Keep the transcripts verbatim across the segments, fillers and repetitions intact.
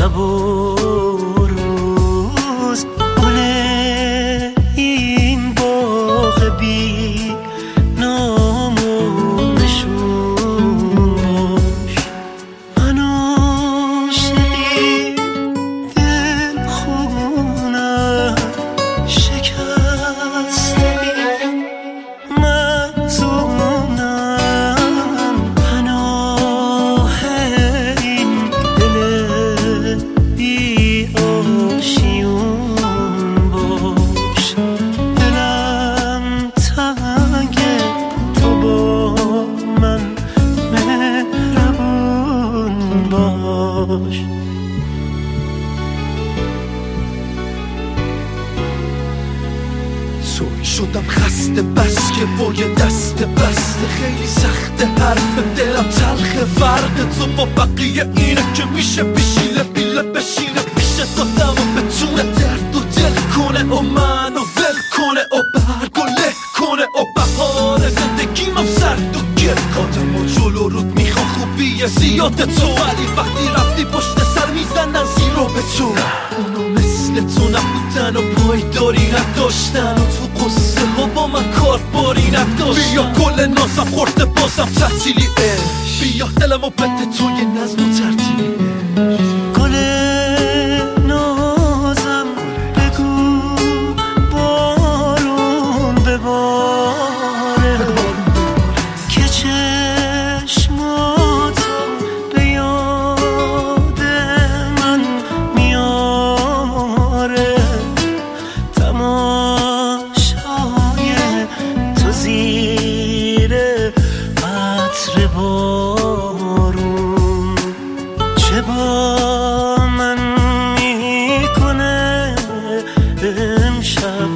شب و روز گل این باغ بی نام و نشون باش. من عاشقی دل خونم شکسته مظلومم، پناه این دل بی آشیون باش. دلم تنگه تو با من مهربون باش. سوی شدم خسته بس که با یه دست بسته خیلی سخته حرف دلم تلخه. فرق تو با بقیه اینه که میشه بشیله بیله بشینه پیش خودم و بتونه درد و دل کنه و منو ول کنه و برگ و له کنه و بهار زندگیمم سرد و گرد کاتم و جلو رود میخوام خوبیه زیاد تو، ولی وقتی رفتی پشت سر میزنن زیرو به تو. اونو مثل تو نبودن و پایداری نداشتن و تو قصه ها با من کار باری نداشتن. بیا گل نازم خورده بازم تعطیلی عشق، بیا دلمو بده تو یه نظم و ترتیبی گل نازم بگو بارون بباره که چشماتو به یاد من میاره. تماشای تو زیر عطر بارون چه با من میکنه امشب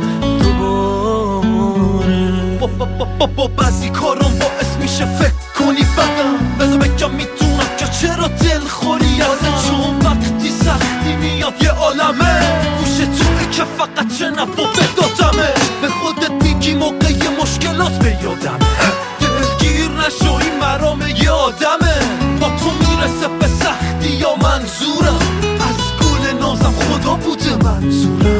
دوباره. با, با, با, با, با بعضی کارم باعث میشه فکر کنی بدم، بذار بگم میدونم که چرا دل خوری ازه، چون وقتی سختی میاد یه عالمه گوش توی که فقط شنف و بدادمه. به خودت میگی موقع مشکلات به یادمه، دلگیر نشو این مرام یه آدمه. با تو میرسه به سختی یا منظورم از گل نازم خدا بوده منظورم.